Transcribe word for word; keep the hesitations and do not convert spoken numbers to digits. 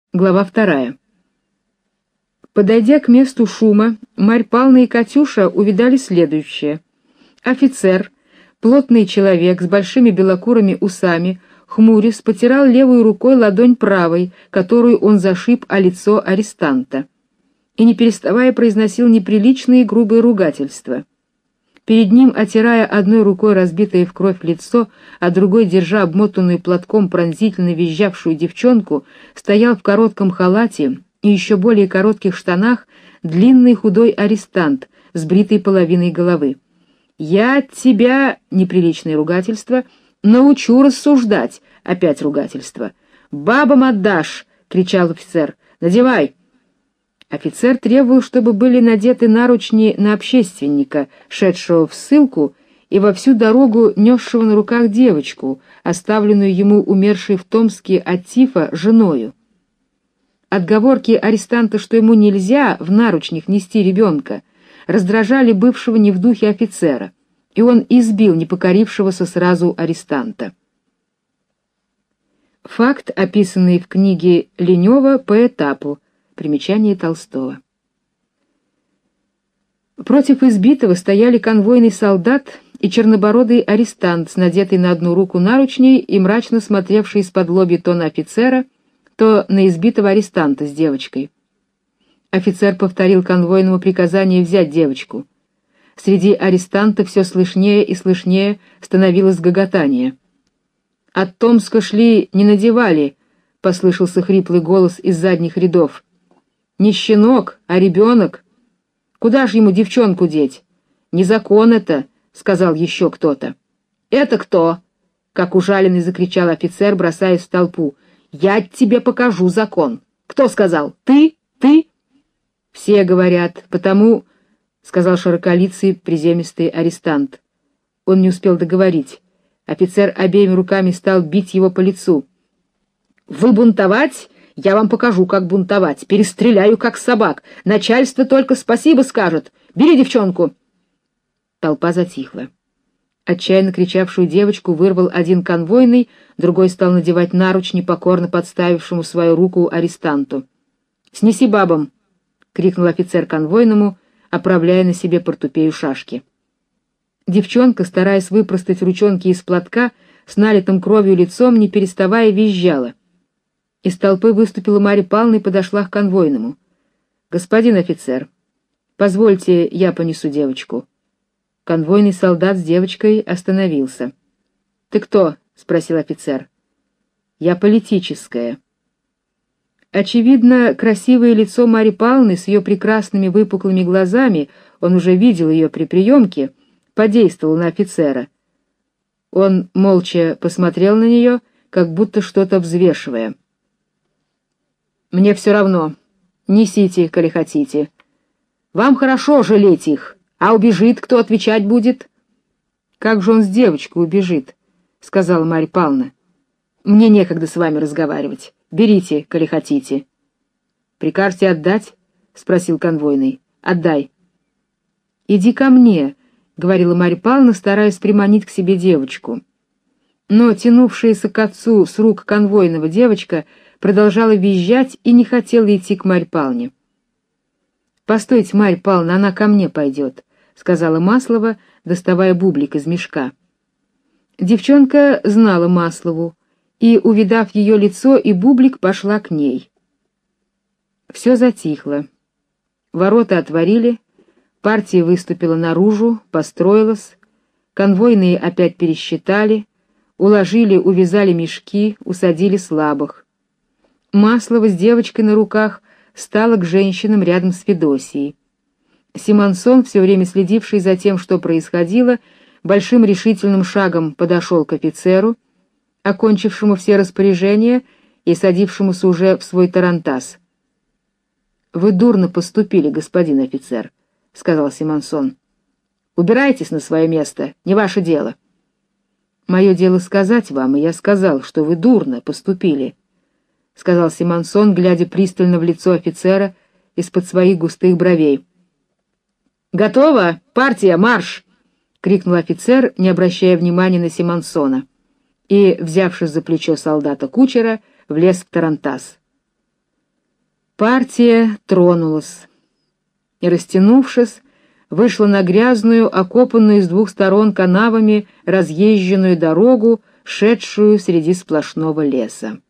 Глава вторая. Подойдя к месту шума, Марья Павловна и Катюша увидали следующее. Офицер, плотный человек с большими белокурыми усами, хмурясь, потирал левой рукой ладонь правой, которую он зашиб о лицо арестанта, и не переставая произносил неприличные грубые ругательства. Перед ним, отирая одной рукой разбитое в кровь лицо, а другой, держа обмотанную платком пронзительно визжавшую девчонку, стоял в коротком халате и еще более коротких штанах длинный худой арестант с бритой половиной головы. «Я тебя...» — неприличное ругательство. «Научу рассуждать!» — опять ругательство. «Бабам отдашь!» — кричал офицер. «Надевай!» Офицер требовал, чтобы были надеты наручни на общественника, шедшего в ссылку, и во всю дорогу несшего на руках девочку, оставленную ему умершей в Томске от тифа женою. Отговорки арестанта, что ему нельзя в наручнях нести ребенка, раздражали бывшего не в духе офицера, и он избил непокорившегося сразу арестанта. Факт, описанный в книге Ленева по этапу. Примечание Толстого. Против избитого стояли конвойный солдат и чернобородый арестант с надетой на одну руку наручней и мрачно смотревший из-под лобья то на офицера, то на избитого арестанта с девочкой. Офицер повторил конвойному приказание взять девочку. Среди арестантов все слышнее и слышнее становилось гоготание. «От Томска шли, не надевали», — послышался хриплый голос из задних рядов. «Не щенок, а ребенок. Куда ж ему девчонку деть? Не закон это», — сказал еще кто-то. «Это кто?» — как ужаленный закричал офицер, бросаясь в толпу. «Я тебе покажу закон. Кто сказал? Ты? Ты?» «Все говорят, потому...» — сказал широколицый приземистый арестант. Он не успел договорить. Офицер обеими руками стал бить его по лицу. «Вы бунтовать? Я вам покажу, как бунтовать. Перестреляю, как собак. Начальство только спасибо скажет. Бери девчонку!» Толпа затихла. Отчаянно кричавшую девочку вырвал один конвойный, другой стал надевать наручни покорно подставившему свою руку арестанту. «Снеси бабам!» — крикнул офицер конвойному, оправляя на себе портупею шашки. Девчонка, стараясь выпростать ручонки из платка, с налитым кровью лицом, не переставая, визжала. Из толпы выступила Марья Павловна и подошла к конвойному. «Господин офицер, позвольте, я понесу девочку». Конвойный солдат с девочкой остановился. «Ты кто?» — спросил офицер. «Я политическая». Очевидно, красивое лицо Марьи Павловны с ее прекрасными выпуклыми глазами, он уже видел ее при приемке, подействовало на офицера. Он молча посмотрел на нее, как будто что-то взвешивая. «Мне все равно. Несите, коли хотите. Вам хорошо жалеть их, а убежит, кто отвечать будет?» «Как же он с девочкой убежит?» — сказала Марья Павловна. «Мне некогда с вами разговаривать. Берите, коли хотите». «Прикажете отдать?» — спросил конвойный. «Отдай». «Иди ко мне», — говорила Марья Павловна, стараясь приманить к себе девочку. Но тянувшаяся к отцу с рук конвойного девочка продолжала визжать и не хотела идти к Марье Павловне. «Постойте, Марья Павловна, она ко мне пойдет», — сказала Маслова, доставая бублик из мешка. Девчонка знала Маслову, и, увидав ее лицо и бублик, пошла к ней. Все затихло. Ворота отворили, партия выступила наружу, построилась, конвойные опять пересчитали, уложили, увязали мешки, усадили слабых. Маслова с девочкой на руках стала к женщинам рядом с Федосией. Симонсон, все время следивший за тем, что происходило, большим решительным шагом подошел к офицеру, окончившему все распоряжения и садившемуся уже в свой тарантас. «Вы дурно поступили, господин офицер», — сказал Симонсон. «Убирайтесь на свое место, не ваше дело». «Мое дело сказать вам, и я сказал, что вы дурно поступили», — сказал Симонсон, глядя пристально в лицо офицера из-под своих густых бровей. «Готово! Партия, марш!» — крикнул офицер, не обращая внимания на Симонсона, и, взявшись за плечо солдата-кучера, влез в тарантас. Партия тронулась и, растянувшись, вышла на грязную, окопанную с двух сторон канавами разъезженную дорогу, шедшую среди сплошного леса.